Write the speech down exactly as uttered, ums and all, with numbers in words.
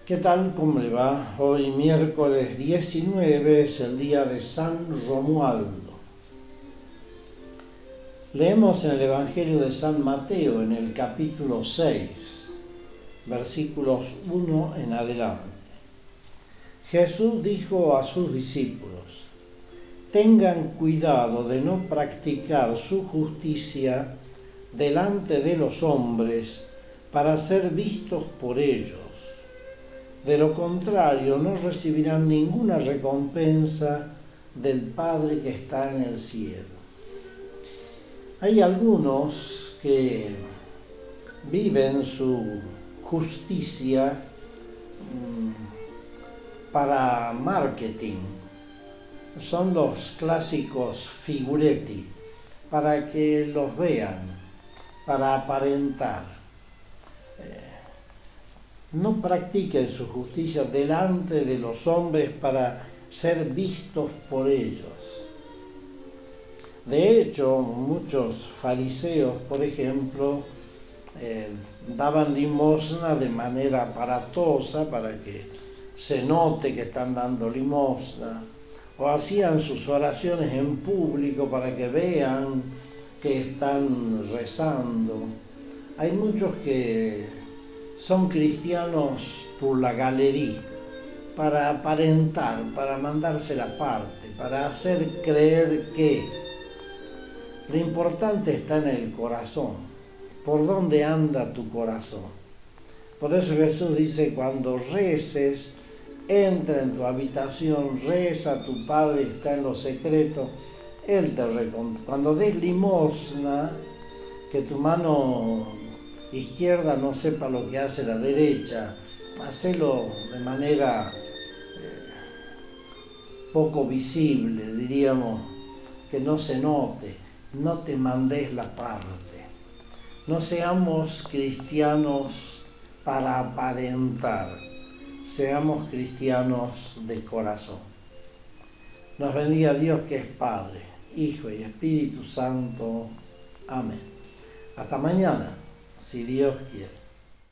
¿Qué tal? ¿Cómo le va? Hoy miércoles diecinueve es el día de San Romualdo. Leemos en el Evangelio de San Mateo en el capítulo seis, versículos uno en adelante. Jesús dijo a sus discípulos: tengan cuidado de no practicar su justicia delante de los hombres para ser vistos por ellos. De lo contrario, no recibirán ninguna recompensa del Padre que está en el cielo. Hay algunos que viven su justicia mmm, para marketing. Son los clásicos figuretti, para que los vean, para aparentar. No practiquen su justicia delante de los hombres para ser vistos por ellos. De hecho, muchos fariseos, por ejemplo, eh, daban limosna de manera aparatosa para que se note que están dando limosna, o hacían sus oraciones en público para que vean que están rezando. Hay muchos que son cristianos por la galería, para aparentar, para mandarse la parte, para hacer creer que. Lo importante está en el corazón. ¿Por dónde anda tu corazón? Por eso Jesús dice: cuando reces, entra en tu habitación, reza a tu Padre que está en lo secreto, Él te recompensa. Cuando des limosna, que tu mano izquierda no sepa lo que hace la derecha, hacelo de manera eh, poco visible, diríamos, que no se note, no te mandes la parte. No seamos cristianos para aparentar, seamos cristianos de corazón. Nos bendiga Dios, que es Padre, Hijo y Espíritu Santo. Amén. Hasta mañana, si Dios quiere.